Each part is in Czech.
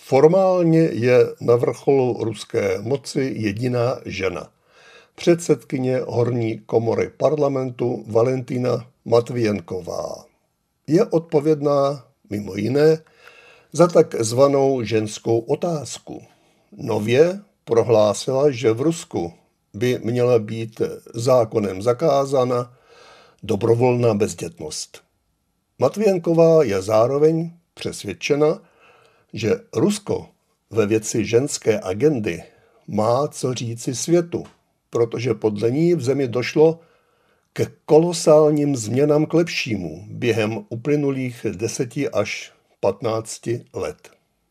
Formálně je na vrcholu ruské moci jediná žena. Předsedkyně horní komory parlamentu Valentina Matvijenková. Je odpovědná, mimo jiné, za takzvanou ženskou otázku. Nově prohlásila, že v Rusku by měla být zákonem zakázána dobrovolná bezdětnost. Matvijenková je zároveň přesvědčena, že Rusko ve věci ženské agendy má co říci světu, protože podle ní v zemi došlo ke kolosálním změnám k lepšímu během uplynulých 10 až 15 let.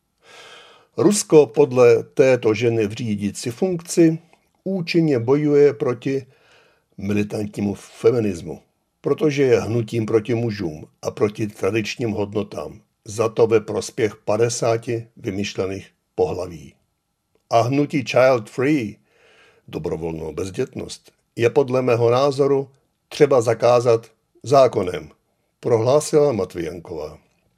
Rusko podle této ženy v řídící funkci účinně bojuje proti militantnímu feminismu, protože je hnutím proti mužům a proti tradičním hodnotám, za to ve prospěch 50 vymyšlených pohlaví. A hnutí child free, dobrovolnou bezdětnost, je podle mého názoru třeba zakázat zákonem, prohlásila Matvijenková.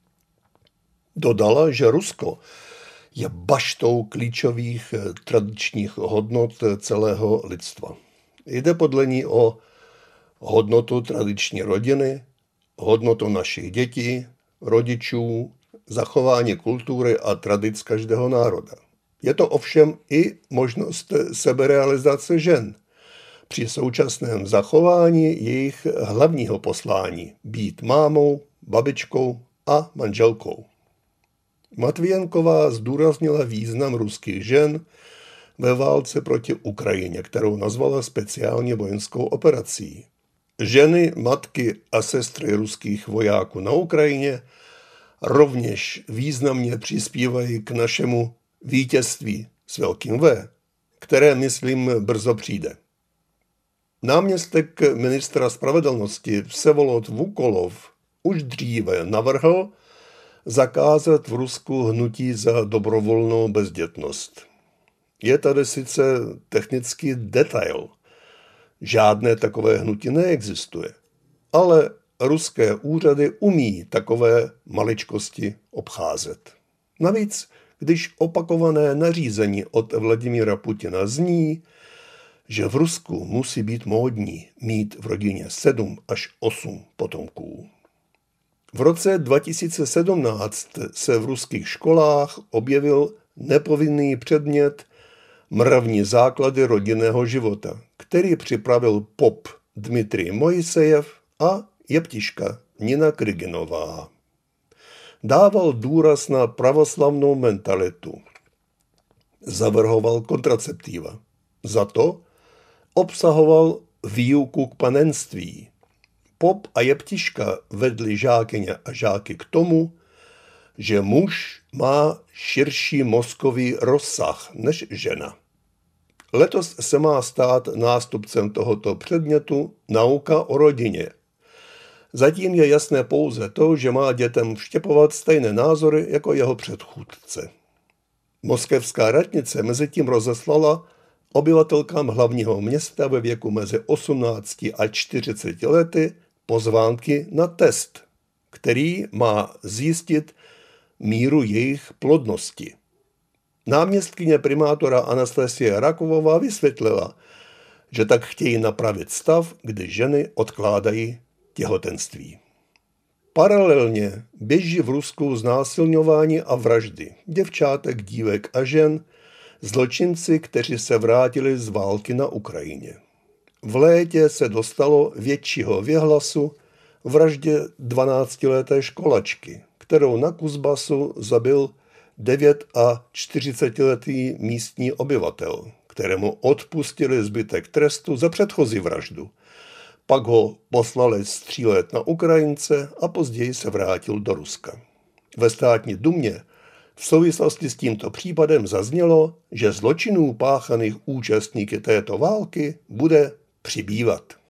Dodala, že Rusko je baštou klíčových tradičních hodnot celého lidstva. Jde podle ní o hodnotu tradiční rodiny, hodnotu našich dětí, rodičů, zachování kultury a tradic každého národa. Je to ovšem i možnost seberealizace žen při současném zachování jejich hlavního poslání být mámou, babičkou a manželkou. Matvijenková zdůraznila význam ruských žen ve válce proti Ukrajině, kterou nazvala speciálně vojenskou operací. Ženy, matky a sestry ruských vojáků na Ukrajině rovněž významně přispívají k našemu vítězství s velkým V, které, myslím, brzo přijde. Náměstek ministra spravedlnosti Vsevolod Vukolov už dříve navrhl zakázat v Rusku hnutí za dobrovolnou bezdětnost. Je tady sice technický detail, žádné takové hnutí neexistuje, ale ruské úřady umí takové maličkosti obcházet. Navíc, když opakované nařízení od Vladimíra Putina zní, že v Rusku musí být módní mít v rodině 7 až 8 potomků. V roce 2017 se v ruských školách objevil nepovinný předmět Mravní základy rodinného života, který připravil pop Dmitrij Mojsejev a jeptiška Nina Kryginová. Dával důraz na pravoslavnou mentalitu. Zavrhoval kontraceptiva. Za to obsahoval výuku k panenství. Pop a jeptiška vedli žákyně a žáky k tomu, že muž má širší mozkový rozsah než žena. Letos se má stát nástupcem tohoto předmětu nauka o rodině. Zatím je jasné pouze to, že má dětem vštěpovat stejné názory jako jeho předchůdce. Moskevská radnice mezitím rozeslala obyvatelkám hlavního města ve věku mezi 18 a 40 lety pozvánky na test, který má zjistit míru jejich plodnosti. Náměstkyně primátora Anastasie Rakovová vysvětlila, že tak chtějí napravit stav, kdy ženy odkládají těhotenství. Paralelně běží v Rusku znásilňování a vraždy děvčátek, dívek a žen, zločinci, kteří se vrátili z války na Ukrajině. V létě se dostalo většího věhlasu vraždě 12leté školačky, kterou na Kuzbasu zabil 49letý místní obyvatel, kterému odpustili zbytek trestu za předchozí vraždu. Pak ho poslali střílet na Ukrajince a později se vrátil do Ruska. Ve státní dumě v souvislosti s tímto případem zaznělo, že zločinů páchaných účastníky této války bude přibývat.